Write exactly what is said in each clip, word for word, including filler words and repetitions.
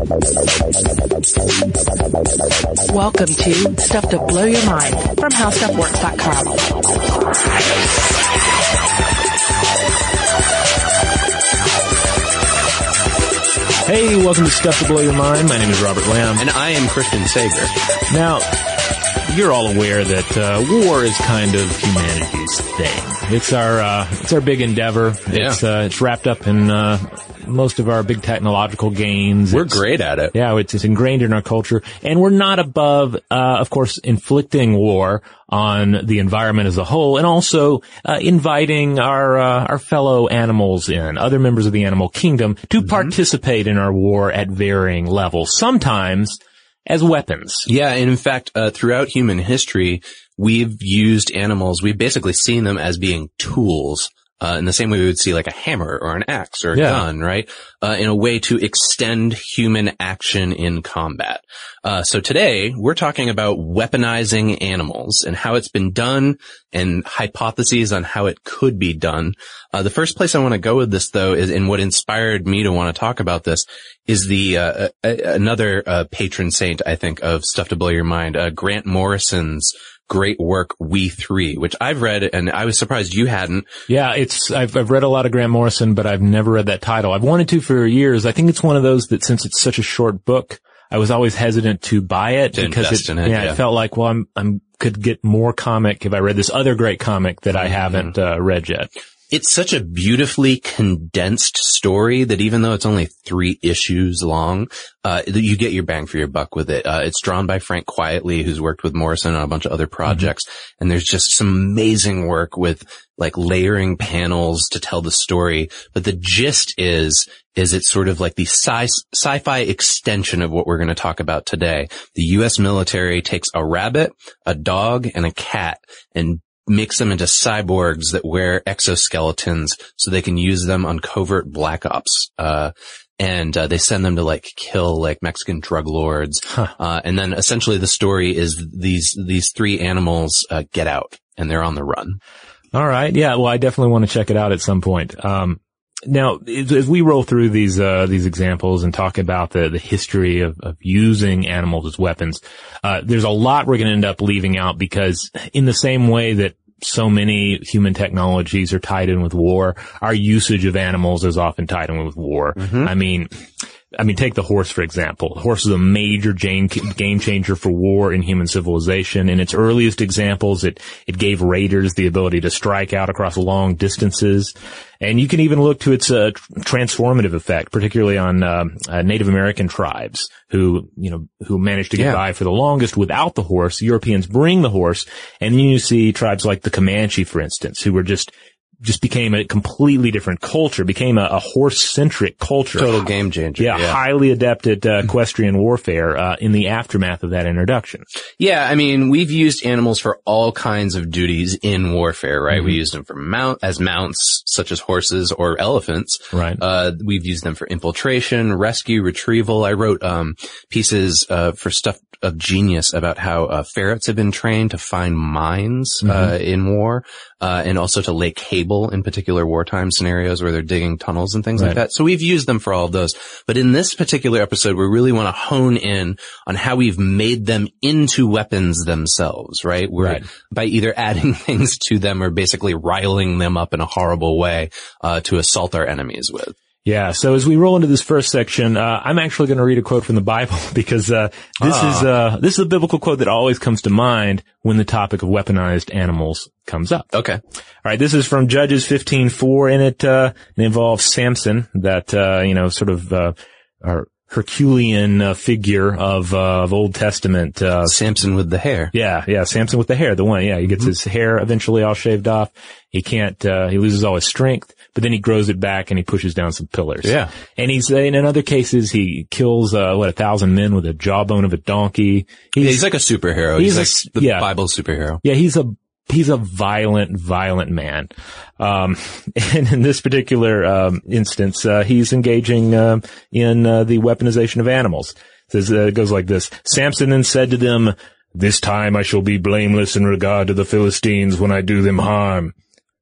Welcome to Stuff to Blow Your Mind from How Stuff Works dot com. Hey, welcome to Stuff to Blow Your Mind. My name is Robert Lamb. And I am Christian Sager. Now, you're all aware that uh, war is kind of humanity's thing. It's our uh, it's our big endeavor. Yeah. It's uh, it's wrapped up in uh, most of our big technological gains. We're it's, great at it. Yeah, it's, it's ingrained in our culture, and we're not above, uh, of course, inflicting war on the environment as a whole, and also uh, inviting our uh, our fellow animals in, other members of the animal kingdom, to mm-hmm. participate in our war at varying levels. Sometimes as weapons. Yeah, and in fact, uh, throughout human history, we've used animals, we've basically seen them as being tools, uh, in the same way we would see like a hammer or an axe or a yeah. gun, right? Uh, in a way to extend human action in combat. Uh, so today, we're talking about weaponizing animals and how it's been done and hypotheses on how it could be done. Uh, the first place I want to go with this, though, is, and what inspired me to want to talk about this, is the, uh, a, another, uh, patron saint, I think, of Stuff to Blow Your Mind, uh, Grant Morrison's great work, We Three, which I've read, and I was surprised you hadn't. Yeah, it's, I've, I've read a lot of Grant Morrison, but I've never read that title. I've wanted to for years. I think it's one of those that since it's such a short book, I was always hesitant to buy it to because invest it, in it, yeah, yeah. it felt like, well, I'm, I'm, could get more comic if I read this other great comic that I haven't, uh, read yet. It's such a beautifully condensed story that even though it's only three issues long, uh, you get your bang for your buck with it. Uh, it's drawn by Frank Quietly, who's worked with Morrison on a bunch of other projects. Mm-hmm. And there's just some amazing work with like layering panels to tell the story. But the gist is, is it's sort of like the sci- sci-fi extension of what we're going to talk about today. The U S military takes a rabbit, a dog, and a cat and makes them into cyborgs that wear exoskeletons so they can use them on covert black ops. Uh, and, uh, they send them to like kill like Mexican drug lords. Huh. Uh, and then essentially the story is these, these three animals, uh, get out and they're on the run. All right. Yeah. Well, I definitely want to check it out at some point. Um, now, as we roll through these, uh, these examples and talk about the, the history of, of using animals as weapons, uh, there's a lot we're going to end up leaving out because in the same way that so many human technologies are tied in with war, our usage of animals is often tied in with war. Mm-hmm. I mean, I mean, take the horse, for example. The horse is a major game changer for war in human civilization. In its earliest examples, it, it gave raiders the ability to strike out across long distances. And you can even look to its uh, transformative effect, particularly on uh, uh, Native American tribes who, you know, who managed to get yeah. by for the longest without the horse. Europeans bring the horse, and then you see tribes like the Comanche, for instance, who were just just became a completely different culture, became a, a horse-centric culture. Total game changer. Yeah, yeah. highly adept at uh, equestrian warfare uh, in the aftermath of that introduction. Yeah, I mean, we've used animals for all kinds of duties in warfare, right? Mm-hmm. We used them for mount as mounts, such as horses or elephants. Right. Uh, we've used them for infiltration, rescue, retrieval. I wrote um pieces uh for Stuff of Genius about how uh, ferrets have been trained to find mines mm-hmm. uh in war, uh and also to lay cable in particular wartime scenarios where they're digging tunnels and things right. like that. So we've used them for all of those. But in this particular episode, we really want to hone in on how we've made them into weapons themselves, right? We're right. by either adding things to them or basically riling them up in a horrible way uh to assault our enemies with. Yeah, so as we roll into this first section, uh, I'm actually going to read a quote from the Bible because uh this ah. is uh this is a biblical quote that always comes to mind when the topic of weaponized animals comes up. Okay. All right, this is from Judges fifteen four, and it uh it involves Samson, that uh you know sort of uh our Herculean uh, figure of uh, of Old Testament. Uh, Samson with the hair. Yeah, yeah, Samson with the hair, the one. Yeah, he gets mm-hmm. his hair eventually all shaved off. He can't. Uh, he loses all his strength, but then he grows it back and he pushes down some pillars. Yeah, and he's uh, in other cases he kills uh, what a thousand men with a jawbone of a donkey. He's, yeah, he's like a superhero. He's, he's a, like the yeah, Bible superhero. Yeah, he's a. He's a violent, violent man. Um, and in this particular, um, instance, uh, he's engaging, uh, in, uh, the weaponization of animals. It says, uh, it goes like this. Samson then said to them, "This time I shall be blameless in regard to the Philistines when I do them harm.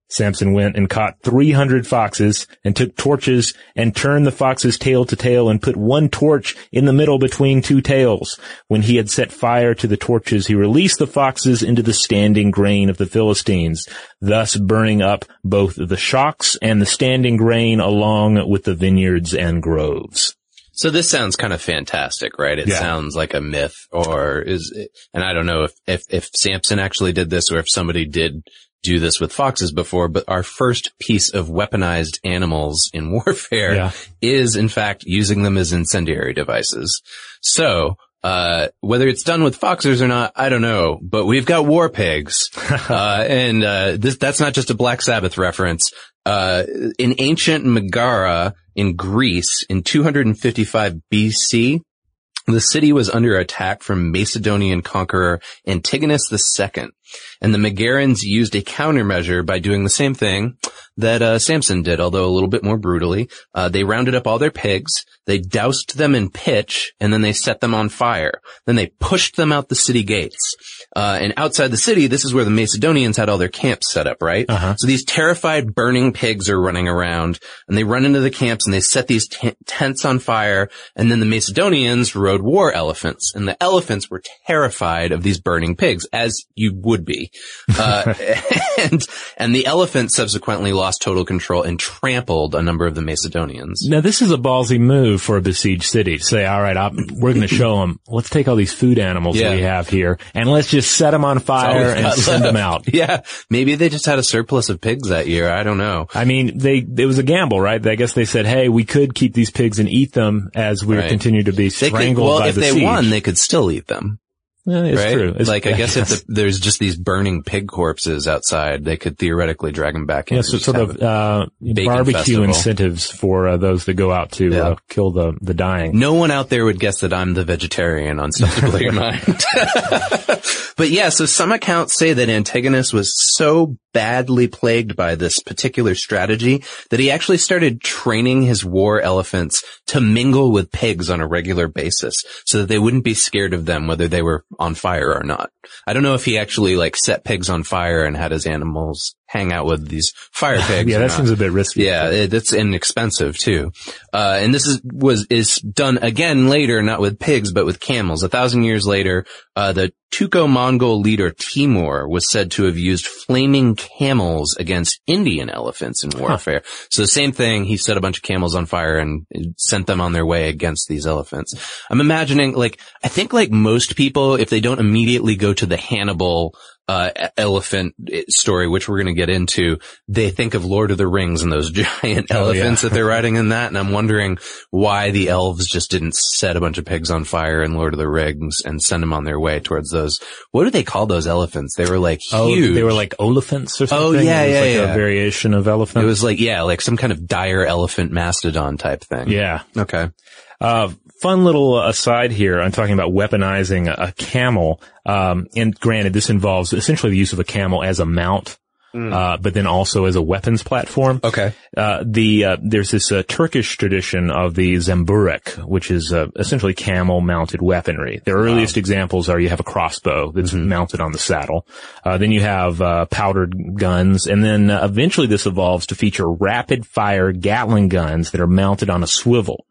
Samson went and caught three hundred foxes and took torches and turned the foxes tail to tail and put one torch in the middle between two tails. When he had set fire to the torches, he released the foxes into the standing grain of the Philistines, thus burning up both the shocks and the standing grain along with the vineyards and groves. So this sounds kind of fantastic, right? It Yeah. sounds like a myth, or is it, and I don't know if, if, if Samson actually did this or if somebody did do this with foxes before, but our first piece of weaponized animals in warfare Yeah. is in fact using them as incendiary devices. So, uh, whether it's done with foxes or not, I don't know, but we've got war pigs. uh, and, uh, this, that's not just a Black Sabbath reference. Uh, in ancient Megara in Greece in two hundred fifty-five B C, the city was under attack from Macedonian conqueror Antigonus the Second. And the Megarans used a countermeasure by doing the same thing that uh, Samson did, although a little bit more brutally. Uh, they rounded up all their pigs, they doused them in pitch, and then they set them on fire. Then they pushed them out the city gates. Uh, and outside the city, this is where the Macedonians had all their camps set up, right? Uh-huh. So these terrified burning pigs are running around, and they run into the camps and they set these t- tents on fire, and then the Macedonians rode war elephants, and the elephants were terrified of these burning pigs, as you would be. Uh, and, and the elephants subsequently lost total control and trampled a number of the Macedonians. Now, this is a ballsy move for a besieged city to say, all right, I'm, we're going to show them, let's take all these food animals Yeah. we have here and let's just set them on fire we've and got send them left. out. Yeah. Maybe they just had a surplus of pigs that year. I don't know. I mean, they, it was a gamble, right? I guess they said, hey, we could keep these pigs and eat them as we Right. continue to be They strangled could, well, by if the they siege. won, they could still eat them. Yeah, it's right? true. It's, like, I guess if the, there's just these burning pig corpses outside, they could theoretically drag them back in. yeah, and so just sort have of, a- uh, bacon barbecue festival. incentives for uh, those that go out to Yeah. uh, kill the, the dying. No one out there would guess that I'm the vegetarian on Stuff to Blow Your Mind. But yeah, so some accounts say that Antigonus was so badly plagued by this particular strategy that he actually started training his war elephants to mingle with pigs on a regular basis so that they wouldn't be scared of them whether they were on fire or not. I don't know if he actually like set pigs on fire and had his animals hang out with these fire pigs. Yeah, or that not. seems a bit risky. Yeah, it, it's inexpensive too. Uh, and this is, was, is done again later, not with pigs, but with camels. A thousand years later, uh, the Turco-Mongol leader Timur was said to have used flaming camels against Indian elephants in warfare. Huh. So the same thing, he set a bunch of camels on fire and sent them on their way against these elephants. I'm imagining, like, I think like most people, if they don't immediately go to the Hannibal Uh, elephant story, which we're going to get into, they think of Lord of the Rings and those giant oh, elephants yeah. that they're riding in that. And I'm wondering why the elves just didn't set a bunch of pigs on fire in Lord of the Rings and send them on their way towards those. What do they call those elephants? They were like huge. Oh, they were like elephants or something? Oh, yeah, it was yeah, like yeah. a variation of elephant. It was like, yeah, like some kind of dire elephant mastodon type thing. Yeah. Okay. Uh, fun little aside here. I'm talking about weaponizing a, a camel. Um, and granted, this involves essentially the use of a camel as a mount, mm. uh, but then also as a weapons platform. Okay. Uh, the, uh, there's this, uh, Turkish tradition of the zemburek, which is, uh, essentially camel mounted weaponry. The earliest wow. examples are you have a crossbow that's mm-hmm. mounted on the saddle. Uh, then you have, uh, powdered guns. And then uh, eventually this evolves to feature rapid fire Gatling guns that are mounted on a swivel.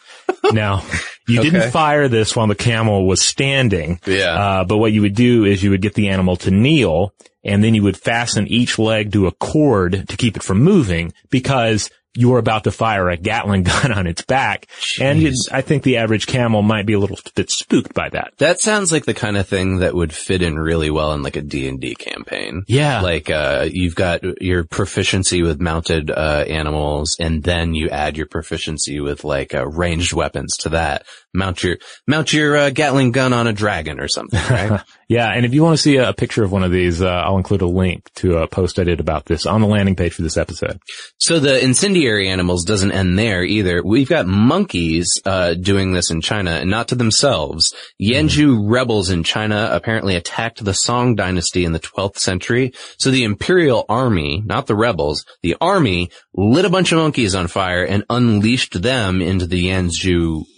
Now, you okay. didn't fire this while the camel was standing. Yeah. Uh, but what you would do is you would get the animal to kneel, and then you would fasten each leg to a cord to keep it from moving because you were about to fire a Gatling gun on its back. Jeez. And you'd, I think the average camel might be a little bit spooked by that. That sounds like the kind of thing that would fit in really well in like a D and D campaign. Yeah. Like, uh, you've got your proficiency with mounted, uh, animals, and then you add your proficiency with like, uh, ranged weapons to that. Mount your, mount your, uh, Gatling gun on a dragon or something, right? Yeah. And if you want to see a, a picture of one of these, uh, I'll include a link to a post I did about this on the landing page for this episode. So the incendiary animals doesn't end there either. We've got monkeys, uh, doing this in China, and not to themselves. Yanzhou mm-hmm. rebels in China apparently attacked the Song dynasty in the twelfth century. So the imperial army, not the rebels, the army lit a bunch of monkeys on fire and unleashed them into the Yanzhou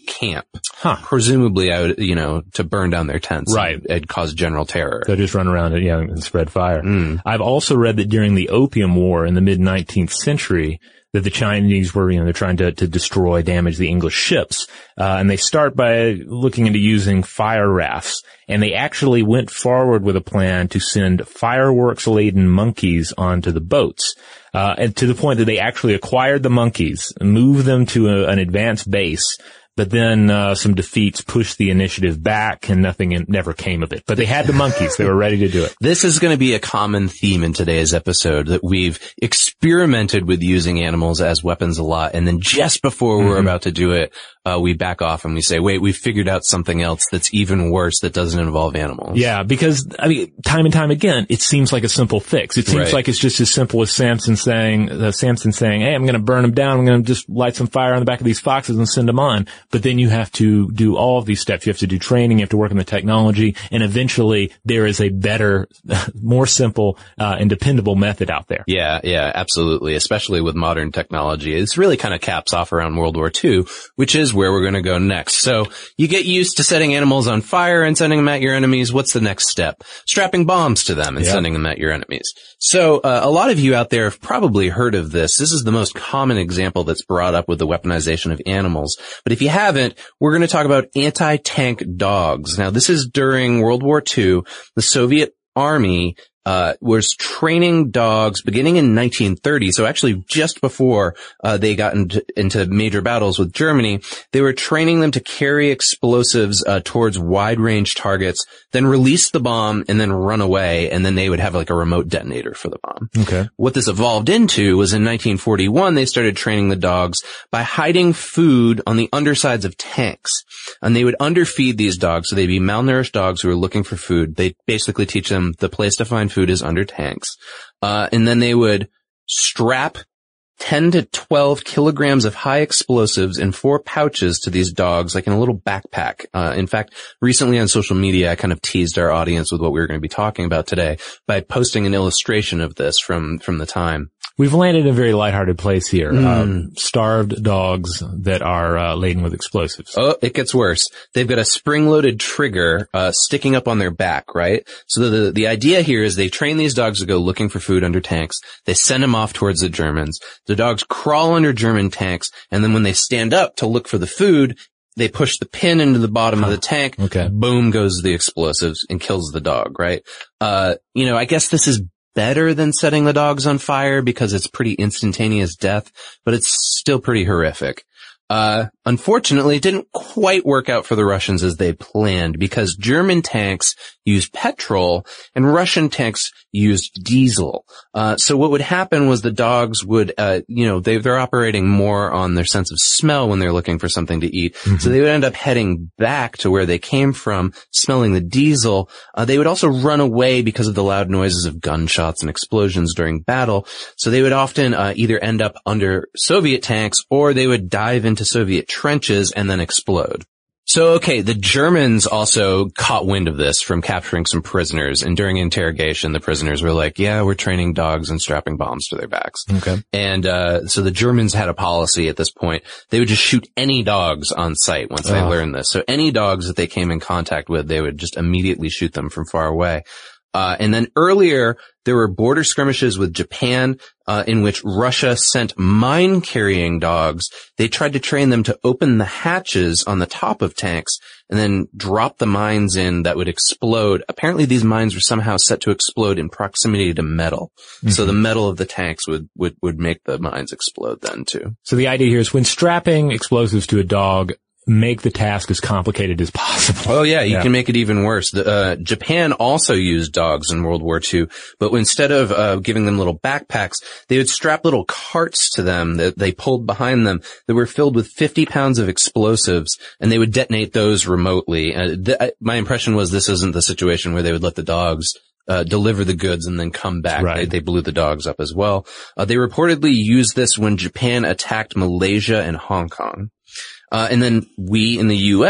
camp. Huh. Presumably out, you know, to burn down their tents. Right. And, and cause general terror. So just run around and, yeah, and spread fire. Mm. I've also read that during the Opium War in the mid nineteenth century, that the Chinese were, you know, they're trying to, to destroy, damage the English ships. Uh, and they start by looking into using fire rafts. And they actually went forward with a plan to send fireworks-laden monkeys onto the boats. Uh, and to the point that they actually acquired the monkeys, moved them to a, an advanced base, but then uh, some defeats pushed the initiative back, and nothing in, never came of it. But they had the monkeys; they were ready to do it. This is going to be a common theme in today's episode, that we've experimented with using animals as weapons a lot, and then just before mm-hmm. we're about to do it, uh, we back off and we say, "Wait, we've figured out something else that's even worse that doesn't involve animals." Yeah, because I mean, time and time again, it seems like a simple fix. It seems Right. like it's just as simple as Samson saying, uh, Samson saying, "Hey, I'm going to burn them down. I'm going to just light some fire on the back of these foxes and send them on." But then you have to do all of these steps. You have to do training. You have to work on the technology. And eventually there is a better, more simple, uh, and dependable method out there. Yeah, yeah, absolutely. Especially with modern technology. This really kind of caps off around World War Two, which is where we're going to go next. So you get used to setting animals on fire and sending them at your enemies. What's the next step? Strapping bombs to them and yep. sending them at your enemies. So uh, a lot of you out there have probably heard of this. This is the most common example that's brought up with the weaponization of animals. But if you haven't, we're going to talk about anti-tank dogs. Now, this is during World War Two. The Soviet Army uh was training dogs beginning in nineteen thirty. So actually just before uh they got into, into major battles with Germany, they were training them to carry explosives uh towards wide-range targets, then release the bomb and then run away, and then they would have like a remote detonator for the bomb. Okay. What this evolved into was in nineteen forty-one, they started training the dogs by hiding food on the undersides of tanks. And they would underfeed these dogs, so they'd be malnourished dogs who were looking for food. They basically teach them the place to find food is under tanks. Uh, and then they would strap ten to twelve kilograms of high explosives in four pouches to these dogs, like in a little backpack. Uh, in fact, recently on social media, I kind of teased our audience with what we were going to be talking about today by posting an illustration of this from, from the time. We've landed in a very lighthearted place here. Mm. Um, starved dogs that are uh, laden with explosives. Oh, it gets worse. They've got a spring-loaded trigger uh sticking up on their back, right? So the the idea here is they train these dogs to go looking for food under tanks. They send them off towards the Germans. The dogs crawl under German tanks, and then when they stand up to look for the food, they push the pin into the bottom of the tank. Okay. Boom goes the explosives and kills the dog, right? Uh, you know, I guess this is better than setting the dogs on fire because it's pretty instantaneous death, but it's still pretty horrific. Uh, unfortunately, it didn't quite work out for the Russians as they planned, because German tanks used petrol and Russian tanks used diesel. Uh, so what would happen was the dogs would, uh, you know, they, they're operating more on their sense of smell when they're looking for something to eat. Mm-hmm. So they would end up heading back to where they came from, smelling the diesel. Uh, they would also run away because of the loud noises of gunshots and explosions during battle. So they would often, uh, either end up under Soviet tanks or they would dive into Soviet trenches and then explode. So, okay, the Germans also caught wind of this from capturing some prisoners, and during interrogation, the prisoners were like, yeah, we're training dogs and strapping bombs to their backs. Okay. And, uh, so the Germans had a policy at this point. They would just shoot any dogs on sight once they oh. learned this. So any dogs that they came in contact with, they would just immediately shoot them from far away. Uh, and then earlier, there were border skirmishes with Japan, uh, in which Russia sent mine-carrying dogs. They tried to train them to open the hatches on the top of tanks and then drop the mines in that would explode. Apparently, these mines were somehow set to explode in proximity to metal. Mm-hmm. So the metal of the tanks would, would, would make the mines explode then too. So the idea here is when strapping explosives to a dog, make the task as complicated as possible. Oh yeah, you yeah. can make it even worse. The, uh, Japan also used dogs in World War Two, but instead of uh, giving them little backpacks, they would strap little carts to them that they pulled behind them that were filled with fifty pounds of explosives, and they would detonate those remotely. Uh, th- my impression was this isn't the situation where they would let the dogs Uh, deliver the goods and then come back. Right. They, they blew the dogs up as well. Uh, they reportedly used this when Japan attacked Malaysia and Hong Kong. Uh, and then we in the U S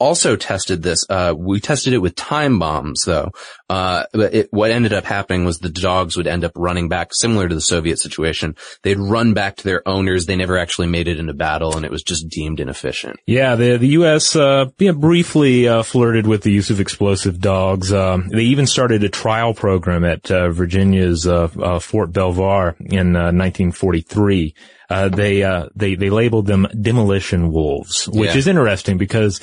also tested this. Uh, we tested it with time bombs, though. Uh, but it, what ended up happening was the dogs would end up running back, similar to the Soviet situation. They'd run back to their owners. They never actually made it into battle, and it was just deemed inefficient. Yeah, the the U S uh, yeah, briefly uh, flirted with the use of explosive dogs. Um, they even started a trial program at uh, Virginia's uh, uh, Fort Belvoir in uh, nineteen forty-three. Uh, they uh, they they labeled them demolition wolves, which Yeah. is interesting because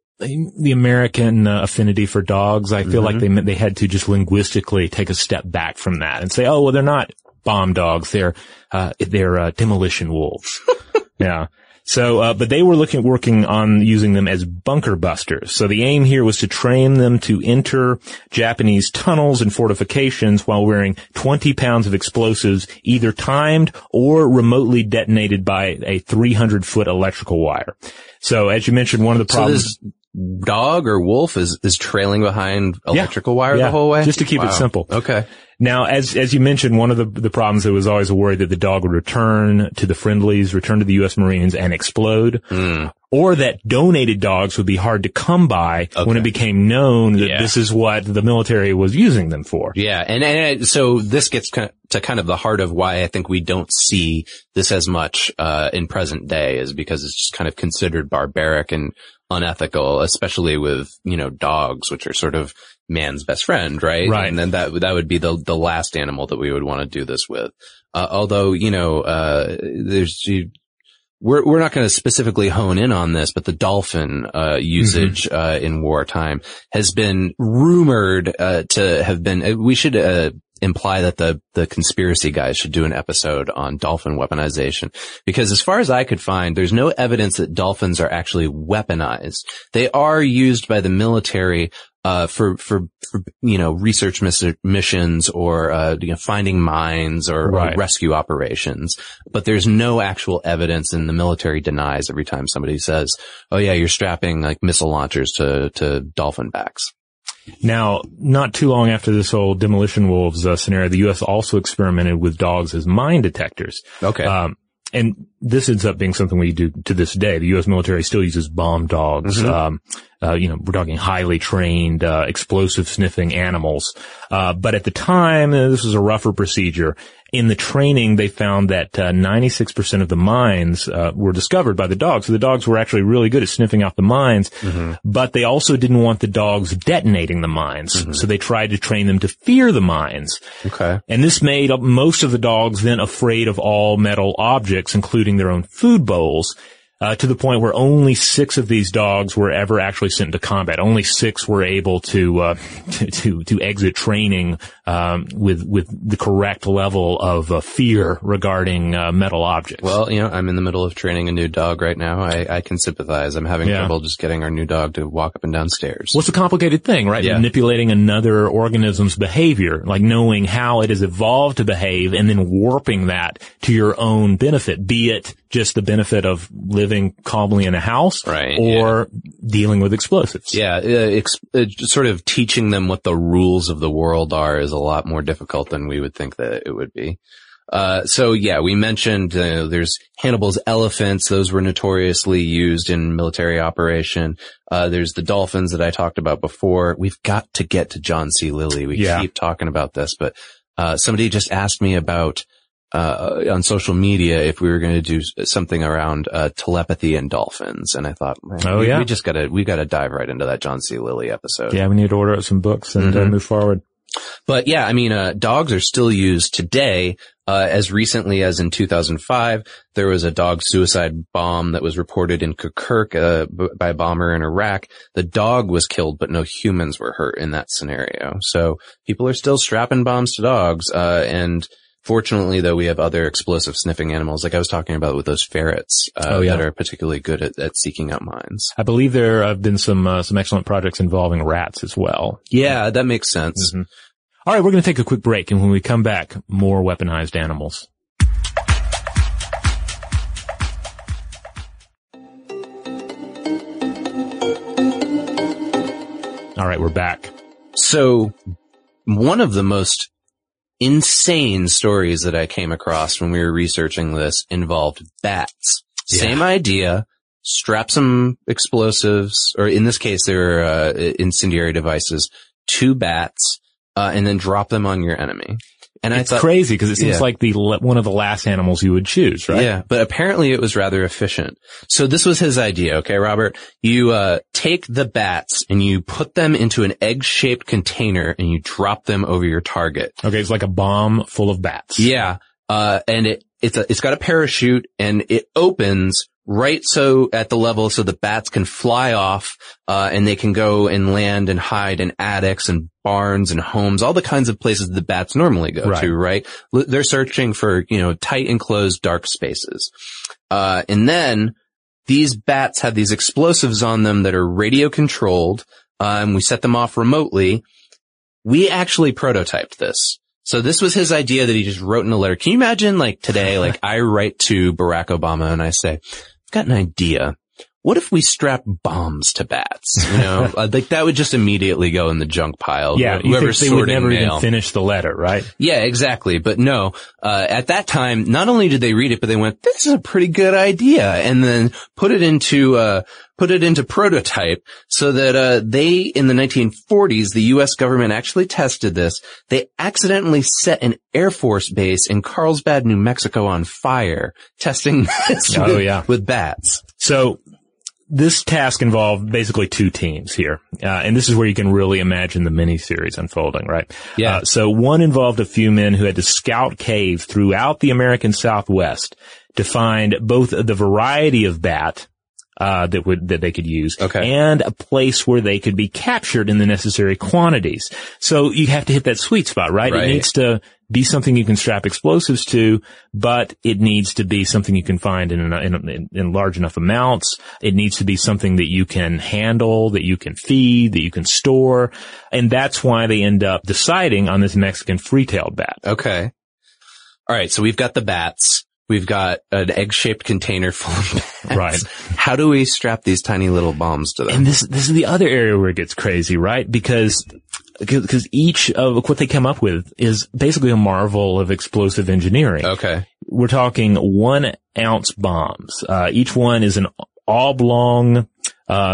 the American uh, affinity for dogs, I feel Mm-hmm. like they they had to just linguistically take a step back from that and say, oh, well, they're not bomb dogs, they're uh, they're uh, demolition wolves. Yeah. So, uh, but they were looking, working on using them as bunker busters. So the aim here was to train them to enter Japanese tunnels and fortifications while wearing twenty pounds of explosives, either timed or remotely detonated by a three hundred foot electrical wire. So as you mentioned, one of the problems. So this dog or wolf is, is trailing behind electrical wire yeah, the whole way? just to keep Wow. it simple. Okay. Now, as as you mentioned, one of the the problems, there was always a worry that the dog would return to the friendlies, return to the U S Marines, and explode, Mm. or that donated dogs would be hard to come by Okay. when it became known that Yeah. this is what the military was using them for. Yeah, and, and so this gets kind of, to kind of the heart of why I think we don't see this as much uh in present day, is because it's just kind of considered barbaric and unethical, especially with, you know, dogs, which are sort of man's best friend, right? Right. And then that that would be the the last animal that we would want to do this with. Uh, although, you know, uh there's you, We're, we're not going to specifically hone in on this, but the dolphin, uh, usage, mm-hmm. uh, in wartime has been rumored, uh, to have been, we should, uh, imply that the, the conspiracy guys should do an episode on dolphin weaponization, because as far as I could find, there's no evidence that dolphins are actually weaponized. They are used by the military, uh, for, for, for, you know, research miss- missions or, uh, you know, finding mines or, Right. or rescue operations. But there's no actual evidence, and the military denies every time somebody says, oh yeah, you're strapping like missile launchers to, to dolphin backs. Now, not too long after this whole demolition wolves uh, scenario, the U S also experimented with dogs as mine detectors. Okay. Um, and this ends up being something we do to this day. The U S military still uses bomb dogs. Mm-hmm. Um, uh, you know, we're talking highly trained, uh, explosive sniffing animals. Uh, but at the time, uh, this was a rougher procedure. In the training, they found that uh, ninety-six percent of the mines uh, were discovered by the dogs. So the dogs were actually really good at sniffing out the mines, mm-hmm. but they also didn't want the dogs detonating the mines. Mm-hmm. So they tried to train them to fear the mines. Okay. And this made most of the dogs then afraid of all metal objects, including their own food bowls. Uh, to the point where only six of these dogs were ever actually sent into combat. Only six were able to, uh, to, to, to exit training, um, with, with the correct level of uh, fear regarding, uh, metal objects. Well, you know, I'm in the middle of training a new dog right now. I, I can sympathize. I'm having Yeah. trouble just getting our new dog to walk up and down stairs. What's a complicated thing, right? Yeah. Manipulating another organism's behavior, like knowing how it has evolved to behave and then warping that to your own benefit, be it just the benefit of living calmly in a house, Right, or dealing with explosives. Yeah, uh, ex- uh, sort of teaching them what the rules of the world are is a lot more difficult than we would think that it would be. Uh, so yeah, we mentioned, uh, there's Hannibal's elephants. Those were notoriously used in military operation. Uh, there's the dolphins that I talked about before. We've got to get to John C. Lilly. We Yeah. keep talking about this, but, uh, somebody just asked me about, uh, on social media if we were going to do something around, uh, telepathy and dolphins. And I thought, man, Oh, we, yeah. we just gotta, we gotta dive right into that John C. Lilly episode. Yeah, we need to order out some books and uh, Mhm. move forward. But yeah, I mean, uh, dogs are still used today. Uh, as recently as in two thousand five, there was a dog suicide bomb that was reported in Kirkuk, uh, b- by a bomber in Iraq. The dog was killed, but no humans were hurt in that scenario. So people are still strapping bombs to dogs. Uh, and fortunately, though, we have other explosive sniffing animals, like I was talking about with those ferrets, uh, Oh, yeah. that are particularly good at, at seeking out mines. I believe there have been some uh, some excellent projects involving rats as well. Yeah, that makes sense. Mhm. All right, we're going to take a quick break, and when we come back, more weaponized animals. All right, we're back. So one of the most insane stories that I came across when we were researching this involved bats. Yeah. Same idea, strap some explosives, or in this case, they're uh, incendiary devices, to bats, uh, and then drop them on your enemy. And it's I thought, crazy because it seems yeah. like the one of the last animals you would choose, right? Yeah, but apparently it was rather efficient. So this was his idea, okay, Robert? You uh take the bats and you put them into an egg-shaped container and you drop them over your target. Okay, it's like a bomb full of bats. Yeah, uh and it it's a, it's got a parachute and it opens right so at the level so the bats can fly off, uh, and they can go and land and hide in attics and barns and homes, all the kinds of places the bats normally go right. to, right? They're searching for, you know, tight enclosed dark spaces. Uh, and then these bats have these explosives on them that are radio controlled, uh, and we set them off remotely. We actually prototyped this. So this was his idea that he just wrote in a letter. Can you imagine, like, today, like, I write to Barack Obama and I say, I've got an idea. What if we strap bombs to bats? You know, like that would just immediately go in the junk pile. Yeah, you think they would never mail. even finish the letter, right? Yeah, exactly. But no, uh, at that time, not only did they read it, but they went, this is a pretty good idea. And then put it into, uh, put it into prototype so that, uh, they, in the nineteen forties, the U S government actually tested this. They accidentally set an Air Force base in Carlsbad, New Mexico on fire, testing this oh, with, yeah. with bats. So, this task involved basically two teams here. Uh, and this is where you can really imagine the miniseries unfolding, right? Yeah. Uh, so one involved a few men who had to scout caves throughout the American Southwest to find both the variety of bat, uh, that would, that they could use, okay. and a place where they could be captured in the necessary quantities. So you have to hit that sweet spot, right? Right. It needs to be something you can strap explosives to, but it needs to be something you can find in, in, in large enough amounts. It needs to be something that you can handle, that you can feed, that you can store. And that's why they end up deciding on this Mexican free-tailed bat. Okay. All right. So we've got the bats. We've got an egg-shaped container full of bats. Right. How do we strap these tiny little bombs to them? And this, this is the other area where it gets crazy, right? Because Because each of what they come up with is basically a marvel of explosive engineering. Okay. We're talking one ounce bombs. Uh, each one is an oblong, uh,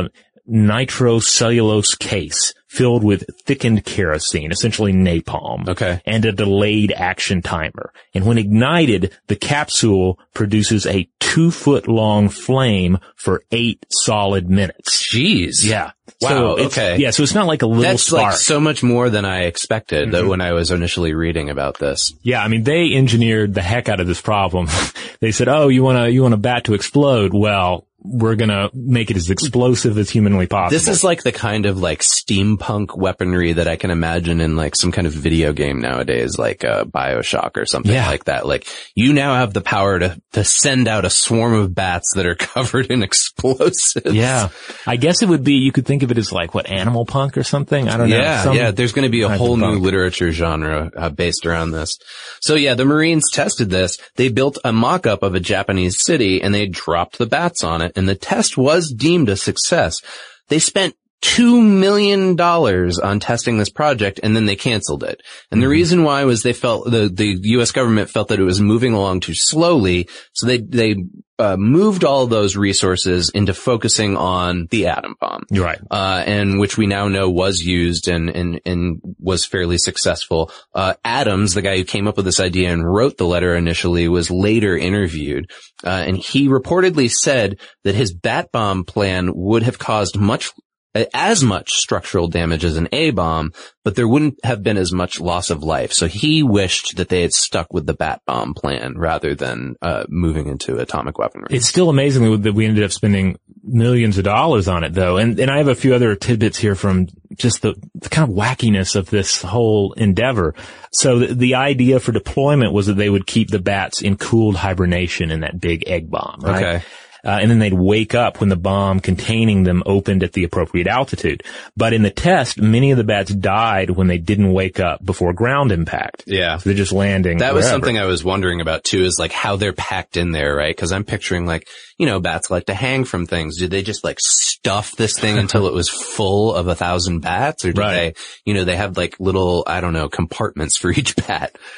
nitrocellulose case filled with thickened kerosene, essentially napalm. Okay. And a delayed action timer. And when ignited, the capsule produces a two foot long flame for eight solid minutes. Jeez. Yeah. Wow. So okay. Yeah. So it's not like a little That's spark. like so much more than I expected Mm-hmm. when I was initially reading about this. Yeah. I mean, they engineered the heck out of this problem. They said, oh, you want to, you want a bat to explode? Well, we're going to make it as explosive as humanly possible. This is like the kind of like steampunk weaponry that I can imagine in like some kind of video game nowadays, like uh, BioShock or something yeah. like that. Like you now have the power to, to send out a swarm of bats that are covered in explosives. Yeah. I guess it would be, you could think of it as like, what, animal punk or something? I don't know. Yeah, Some yeah. There's going to be a whole new punk. literature genre uh, based around this. So yeah, the Marines tested this. They built a mock-up of a Japanese city and they dropped the bats on it. And the test was deemed a success. They spent two million dollars on testing this project and then they canceled it. And the mm-hmm. reason why was they felt, the, the U S government felt that it was moving along too slowly. So they, they, uh, moved all those resources into focusing on the atom bomb. Right. Uh, and which we now know was used and, and, and was fairly successful. Uh, Adams, the guy who came up with this idea and wrote the letter initially, was later interviewed. Uh, and he reportedly said that his bat bomb plan would have caused much as much structural damage as an A-bomb, but there wouldn't have been as much loss of life. So he wished that they had stuck with the bat bomb plan rather than uh moving into atomic weaponry. It's still amazing that we ended up spending millions of dollars on it, though. And and I have a few other tidbits here from just the, the kind of wackiness of this whole endeavor. So the, the idea for deployment was that they would keep the bats in cooled hibernation in that big egg bomb, right? Okay. Uh, and then they'd wake up when the bomb containing them opened at the appropriate altitude. But in the test, many of the bats died when they didn't wake up before ground impact. Yeah. So they're just landing That wherever. was something I was wondering about too, is like how they're packed in there, right? Because I'm picturing like, you know, bats like to hang from things. Did they just like stuff this thing until it was full of a thousand bats? Or did right. they, you know, they have like little, I don't know, compartments for each bat?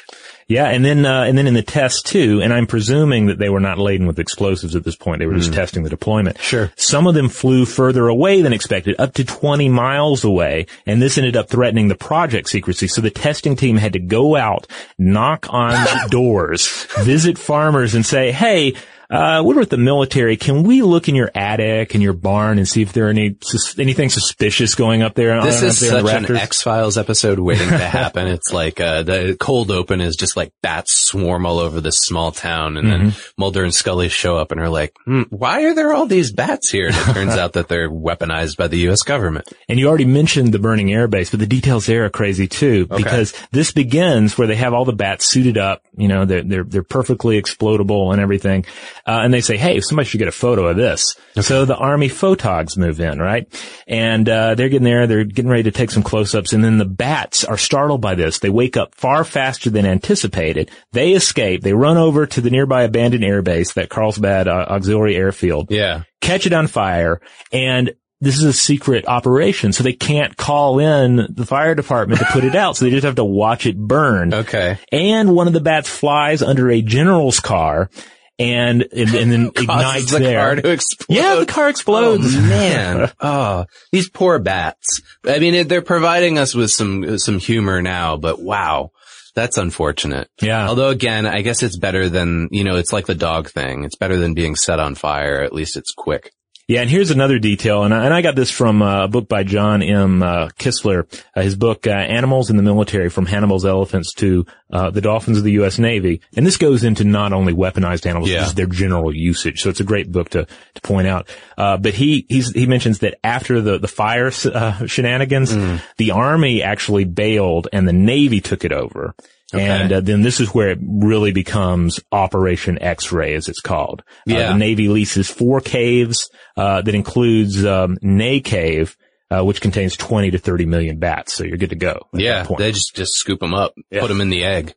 Yeah, and then uh, and then in the test too, and I'm presuming that they were not laden with explosives at this point. They were just mm. testing the deployment. Sure. Some of them flew further away than expected, up to twenty miles away, and this ended up threatening the project secrecy. So the testing team had to go out, knock on doors, visit farmers, and say, "Hey, Uh, we're with the military. Can we look in your attic and your barn and see if there are any sus- anything suspicious going up there?" This on, is up there such an X-Files episode waiting to happen. It's like uh, the cold open is just like bats swarm all over this small town, and mm-hmm. then Mulder and Scully show up and are like, hmm, "Why are there all these bats here?" And it turns out that they're weaponized by the U S government. And you already mentioned the burning airbase, but the details there are crazy too, okay. because this begins where they have all the bats suited up. You know, they're they're they're perfectly explodable and everything. Uh, and they say, "Hey, somebody should get a photo of this." Okay. So the Army photogs move in, right? And, uh, they're getting there, they're getting ready to take some close-ups, and then the bats are startled by this. They wake up far faster than anticipated. They escape. They run over to the nearby abandoned airbase, that Carlsbad uh, Auxiliary Airfield. Yeah. Catch it on fire, and this is a secret operation, so they can't call in the fire department to put it out, so they just have to watch it burn. Okay. And one of the bats flies under a general's car, And, and, and then ignites the there. car to explode. Yeah, the car explodes. Oh, man. Oh, these poor bats. I mean, they're providing us with some, some humor now, but wow. That's unfortunate. Yeah. Although again, I guess it's better than, you know, it's like the dog thing. It's better than being set on fire. At least it's quick. Yeah, and here's another detail, and I, and I got this from uh, a book by John M. Uh, Kistler, uh, his book, uh, Animals in the Military, From Hannibal's Elephants to uh, the Dolphins of the U S Navy. And this goes into not only weaponized animals, yeah. but their general usage. So it's a great book to, to point out. Uh, but he, he's, he mentions that after the, the fire uh, shenanigans, mm. the Army actually bailed and the Navy took it over. Okay. And uh, then this is where it really becomes Operation X-Ray, as it's called. Yeah. Uh, the Navy leases four caves uh, that includes um, Ney Cave, uh, which contains twenty to thirty million bats. So you're good to go. Yeah, they just just scoop them up, yeah. put them in the egg.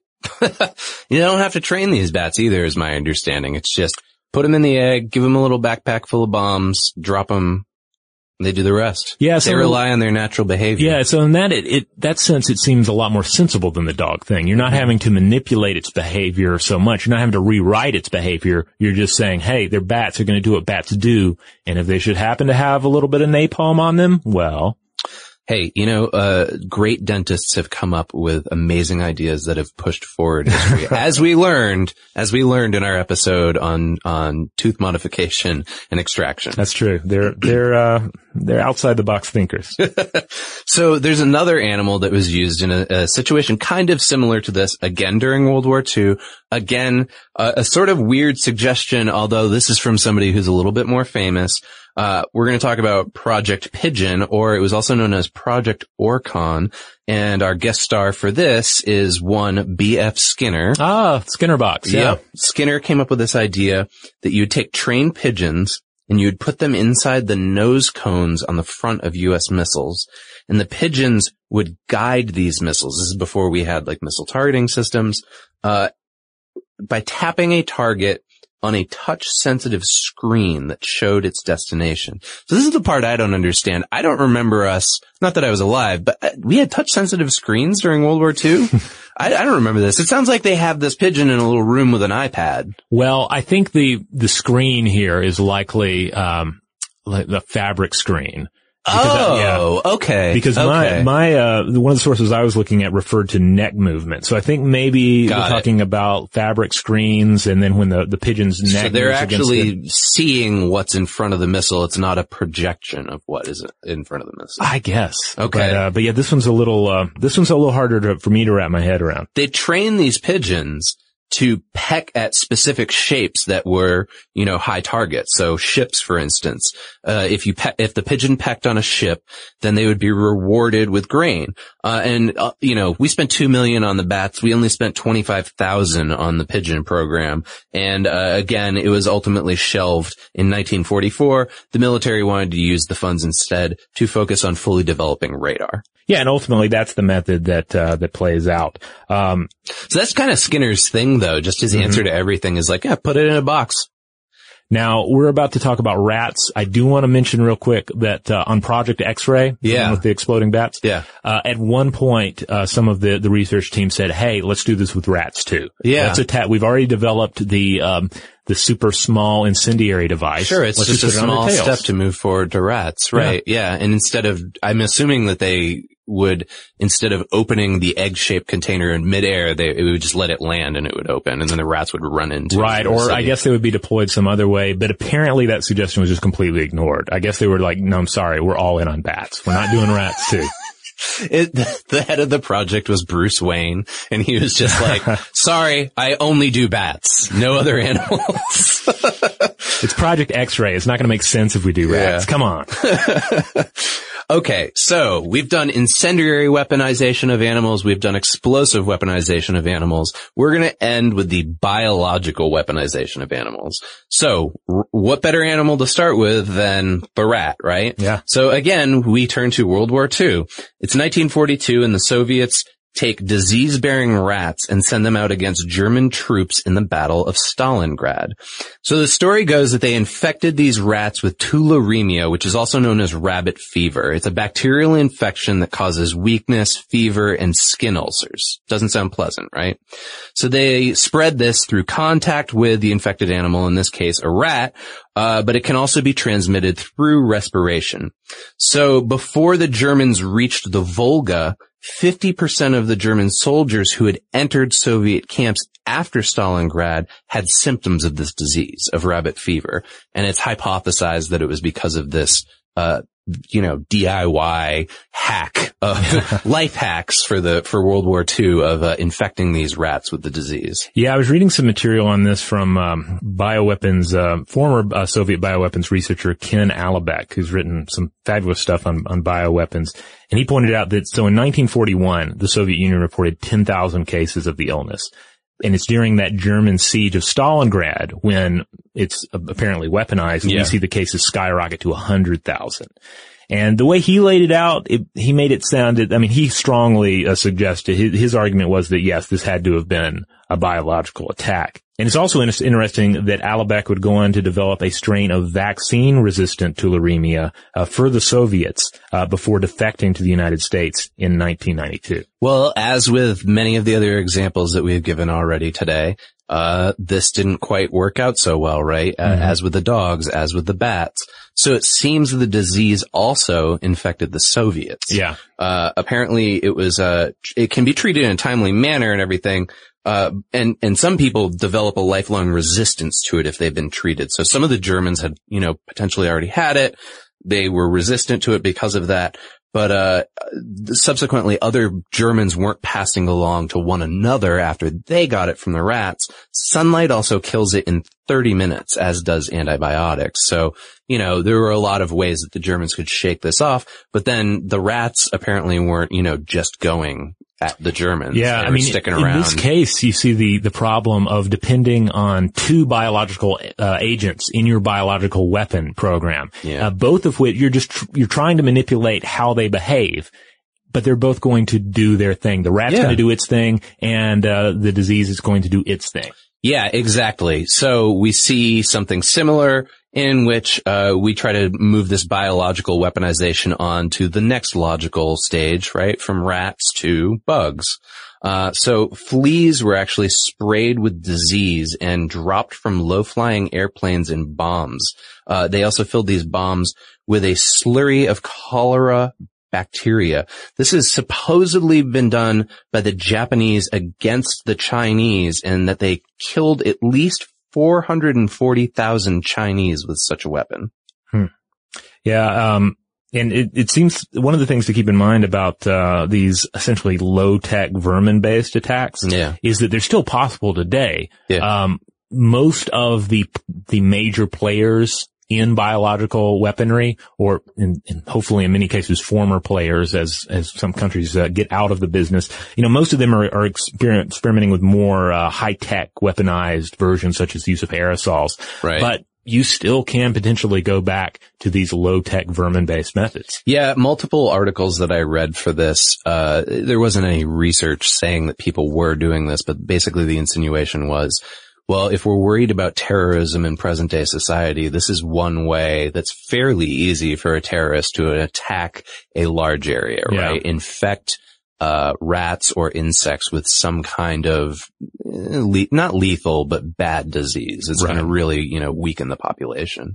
You don't have to train these bats either, is my understanding. It's just put them in the egg, give them a little backpack full of bombs, drop them. They do the rest. Yeah, so they rely on their natural behavior. Yeah, so in that it, it that sense, it seems a lot more sensible than the dog thing. You're not having to manipulate its behavior so much. You're not having to rewrite its behavior. You're just saying, hey, they're bats. They're going to do what bats do, and if they should happen to have a little bit of napalm on them, well. Hey, you know, uh, great dentists have come up with amazing ideas that have pushed forward history. as we learned, as we learned in our episode on, on tooth modification and extraction. That's true. They're, they're, uh, they're outside the box thinkers. So there's another animal that was used in a, a situation kind of similar to this, again during World War Two. Again, uh, a sort of weird suggestion, although this is from somebody who's a little bit more famous. Uh, we're going to talk about Project Pigeon, or it was also known as Project Orcon. And our guest star for this is one B F Skinner. Ah, Skinner box. Yeah. Yep. Skinner came up with this idea that you'd take trained pigeons and you'd put them inside the nose cones on the front of U S missiles. And the pigeons would guide these missiles. This is before we had like missile targeting systems. Uh, by tapping a target on a touch-sensitive screen that showed its destination. So this is the part I don't understand. I don't remember us, not that I was alive, but we had touch-sensitive screens during World War Two. I, I don't remember this. It sounds like they have this pigeon in a little room with an iPad. Well, I think the, the screen here is likely, um, like the fabric screen. Because oh, I, yeah. okay. Because okay. my, my, uh, one of the sources I was looking at referred to neck movement. So I think maybe Got we're it. talking about fabric screens, and then when the, the pigeon's neck. So they're actually the, seeing what's in front of the missile. It's not a projection of what is in front of the missile. I guess. Okay. But, uh, but yeah, this one's a little, uh, this one's a little harder to, for me to wrap my head around. They train these pigeons to peck at specific shapes that were, you know, high targets. So ships, for instance, uh, if you pe- if the pigeon pecked on a ship, then they would be rewarded with grain. Uh, and, uh, you know, we spent two million on the bats. We only spent twenty-five thousand on the pigeon program. And, uh, again, it was ultimately shelved in nineteen forty-four. The military wanted to use the funds instead to focus on fully developing radar. Yeah, and ultimately that's the method that, uh, that plays out. Um, so that's kind of Skinner's thing, though. Just his mm-hmm. answer to everything is like, yeah, put it in a box. Now, we're about to talk about rats. I do want to mention real quick that uh, on Project X-Ray, yeah. with the exploding bats, yeah. uh, at one point, uh, some of the, the research team said, hey, let's do this with rats too. Yeah. Let's attack. We've already developed the, um, the super small incendiary device. Sure, it's let's just, just a small step to move forward to rats, right? Yeah. yeah. And instead of, I'm assuming that they would, instead of opening the egg-shaped container in midair, they it would just let it land and it would open, and then the rats would run into it. Right, or city. I guess they would be deployed some other way, but apparently that suggestion was just completely ignored. I guess they were like, no, I'm sorry, we're all in on bats. We're not doing rats too. It, the head of the project was Bruce Wayne, and he was just like, sorry, I only do bats, no other animals. It's Project X-Ray. It's not going to make sense if we do rats. Yeah. Come on. Okay, so we've done incendiary weaponization of animals. We've done explosive weaponization of animals. We're going to end with the biological weaponization of animals. So r- what better animal to start with than the rat, right? Yeah. So again, we turn to World War Two. It's nineteen forty-two, and the Soviets take disease-bearing rats and send them out against German troops in the Battle of Stalingrad. So the story goes that they infected these rats with tularemia, which is also known as rabbit fever. It's a bacterial infection that causes weakness, fever, and skin ulcers. Doesn't sound pleasant, right? So they spread this through contact with the infected animal, in this case a rat, uh, but it can also be transmitted through respiration. So before the Germans reached the Volga, fifty percent of the German soldiers who had entered Soviet camps after Stalingrad had symptoms of this disease, of rabbit fever. And it's hypothesized that it was because of this, uh, you know, D I Y hack of life hacks for the, for World War Two of, uh, infecting these rats with the disease. Yeah, I was reading some material on this from, um, bioweapons, uh, former uh, Soviet bioweapons researcher Ken Alibek, who's written some fabulous stuff on, on bioweapons. And he pointed out that, so in nineteen forty-one, the Soviet Union reported ten thousand cases of the illness. And it's during that German siege of Stalingrad when it's apparently weaponized. Yeah. We see the cases skyrocket to one hundred thousand. And the way he laid it out, it, he made it sound, I mean, he strongly uh, suggested, his, his argument was that yes, this had to have been a biological attack. And it's also in- interesting that Alibek would go on to develop a strain of vaccine-resistant tularemia uh, for the Soviets uh, before defecting to the United States in nineteen ninety-two. Well, as with many of the other examples that we've given already today, uh, this didn't quite work out so well, right? Mm-hmm. Uh, as with the dogs, as with the bats. So it seems the disease also infected the Soviets. Yeah. Uh, apparently it was, uh, it can be treated in a timely manner and everything. Uh, and, and some people develop a lifelong resistance to it if they've been treated. So some of the Germans had, you know, potentially already had it. They were resistant to it because of that. But, uh, subsequently other Germans weren't passing along to one another after they got it from the rats. Sunlight also kills it in thirty minutes, as does antibiotics. So, you know, there were a lot of ways that the Germans could shake this off, but then the rats apparently weren't, you know, just going at the Germans. Yeah, they I were mean, sticking in around. this case, you see the, the problem of depending on two biological uh, agents in your biological weapon program. Yeah. Uh, both of which you're just, tr- you're trying to manipulate how they behave, but they're both going to do their thing. The rat's yeah. going to do its thing, and uh, the disease is going to do its thing. Yeah, exactly. So we see something similar in which uh we try to move this biological weaponization on to the next logical stage, right? From rats to bugs. Uh so fleas were actually sprayed with disease and dropped from low-flying airplanes in bombs. Uh they also filled these bombs with a slurry of cholera bacteria. This has supposedly been done by the Japanese against the Chinese, and that they killed at least four hundred forty thousand Chinese with such a weapon. Hmm. Yeah, um, and it, it seems one of the things to keep in mind about uh these essentially low-tech vermin-based attacks yeah. is that they're still possible today. Yeah. Um, most of the the major players in biological weaponry, or in, in hopefully in many cases former players, as as some countries uh, get out of the business, you know, most of them are, are exper- experimenting with more uh, high-tech weaponized versions, such as the use of aerosols. Right. But you still can potentially go back to these low-tech vermin-based methods. Yeah, multiple articles that I read for this, uh, there wasn't any research saying that people were doing this, but basically the insinuation was, Well, if we're worried about terrorism in present day society, this is one way that's fairly easy for a terrorist to attack a large area, right? Yeah. Infect uh rats or insects with some kind of le- not lethal but bad disease. It's right. going to really, you know, weaken the population.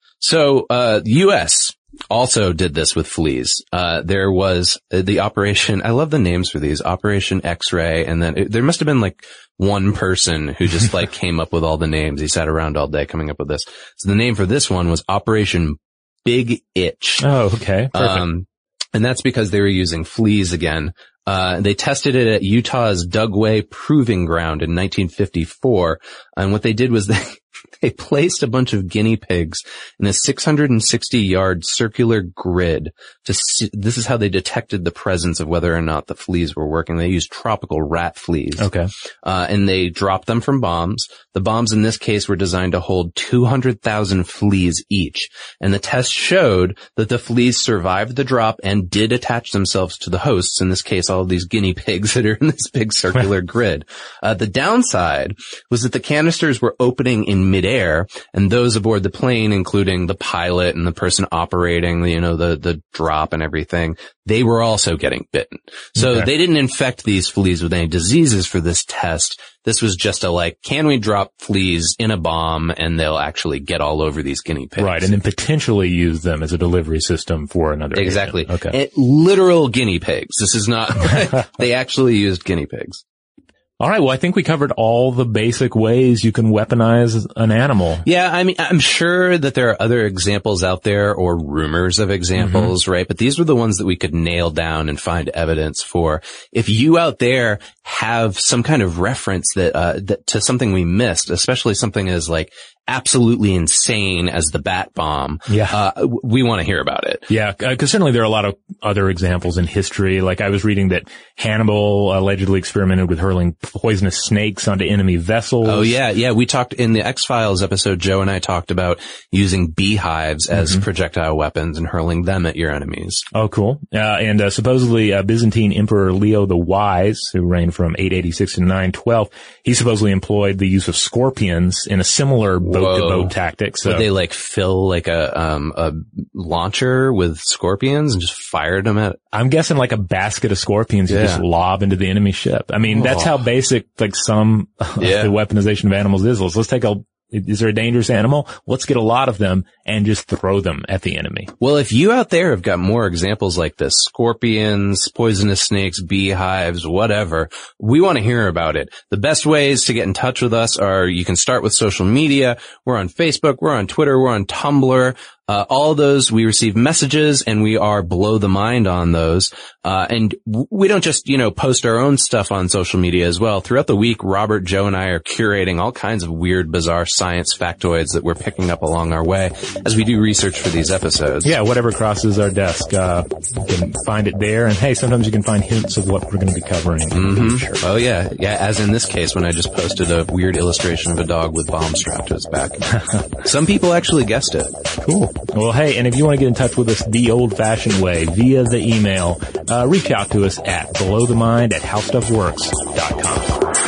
So uh U S also did this with fleas. Uh there was the operation, I love the names for these, Operation X-Ray, and then it, there must have been like one person who just like came up with all the names. He sat around all day coming up with this. So the name for this one was Operation Big Itch. Oh, okay. Perfect. Um And that's because they were using fleas again. Uh, they tested it at Utah's Dugway Proving Ground in nineteen fifty-four. And what they did was they, they placed a bunch of guinea pigs in a six hundred sixty yard circular grid to see, this is how they detected the presence of whether or not the fleas were working. They used tropical rat fleas. Okay. Uh, and they dropped them from bombs. The bombs in this case were designed to hold two hundred thousand fleas each. And the test showed that the fleas survived the drop and did attach themselves to the hosts, in this case, all of these guinea pigs that are in this big circular grid. Uh, the downside was that the canisters were opening in midair, and those aboard the plane, including the pilot and the person operating, you know, the, the drop and everything, they were also getting bitten. So okay. they didn't infect these fleas with any diseases for this test. This was just a like, can we drop fleas in a bomb and they'll actually get all over these guinea pigs? Right, and then potentially use them as a delivery system for another Exactly. agent. Okay. It, literal guinea pigs. This is not, they actually used guinea pigs. All right. Well, I think we covered all the basic ways you can weaponize an animal. Yeah. I mean, I'm sure that there are other examples out there or rumors of examples, mm-hmm. right? But these were the ones that we could nail down and find evidence for. If you out there have some kind of reference that, uh, that to something we missed, especially something as like absolutely insane as the bat bomb, yeah, uh, we want to hear about it. Yeah. Uh, cause certainly there are a lot of other examples in history. Like I was reading that Hannibal allegedly experimented with hurling poisonous snakes onto enemy vessels. Oh yeah. Yeah. We talked in the X-Files episode, Joe and I talked about using beehives as mm-hmm. projectile weapons and hurling them at your enemies. Oh, cool. Uh, and, uh, supposedly, uh, Byzantine Emperor Leo the Wise, who reigned from eight eighty-six to nine twelve, he supposedly employed the use of scorpions in a similar boat-to-boat tactic. So would they like fill like a, um, a launcher with scorpions and just fired them at? I'm guessing like a basket of scorpions you yeah. just lob into the enemy ship. I mean, oh. that's how basic like some yeah. the weaponization of animals is. Let's, let's take a, is there a dangerous animal? Let's get a lot of them and just throw them at the enemy. Well, if you out there have got more examples like this, scorpions, poisonous snakes, beehives, whatever, we want to hear about it. The best ways to get in touch with us are you can start with social media. We're on Facebook, we're on Twitter, we're on Tumblr. Uh, all those, we receive messages and we are below the mind on those. Uh, and w- we don't just, you know, post our own stuff on social media as well. Throughout the week, Robert, Joe, and I are curating all kinds of weird, bizarre science factoids that we're picking up along our way as we do research for these episodes. Yeah, whatever crosses our desk, uh, you can find it there. And hey, sometimes you can find hints of what we're going to be covering in mm-hmm. the future. Oh yeah. Yeah, as in this case when I just posted a weird illustration of a dog with bomb strapped to its back. Some people actually guessed it. Cool. Well, hey, and if you want to get in touch with us the old-fashioned way, via the email, uh, reach out to us at belowthemind at howstuffworks dot com.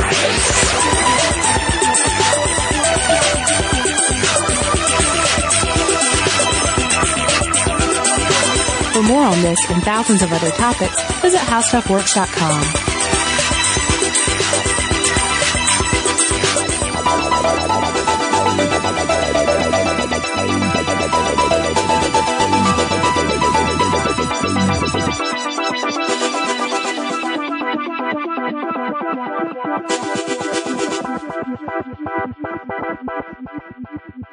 For more on this and thousands of other topics, visit howstuffworks dot com. Thank you.